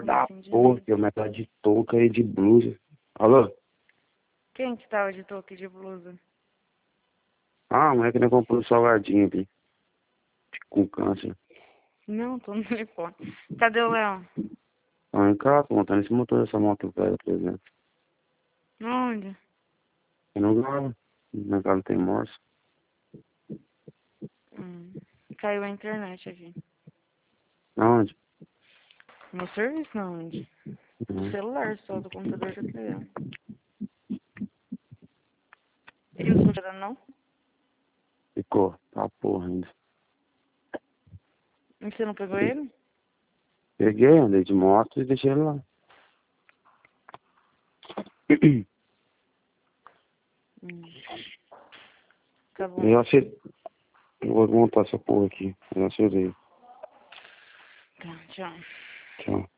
da porra, que eu metade de touca e de blusa. Alô? Quem que tava de touca e de blusa? Ah, a mulher que não comprou um salgadinho aqui. Com câncer. Não, tô no telefone. Cadê o Léo? Ah, em casa, montando esse motor dessa moto velha, por exemplo. Onde? Eu não gravo. Na casa tem morso. Caiu a internet aqui. Aonde? No serviço não, onde? Do celular só, do computador tá pegando. E o Suja não? Ficou. Tá porra ainda. E você não pegou ele? Peguei, andei de moto e deixei ele lá. Tá bom. Eu achei. Eu vou montar essa porra aqui. Eu achei. Tá, tchau. Tchau.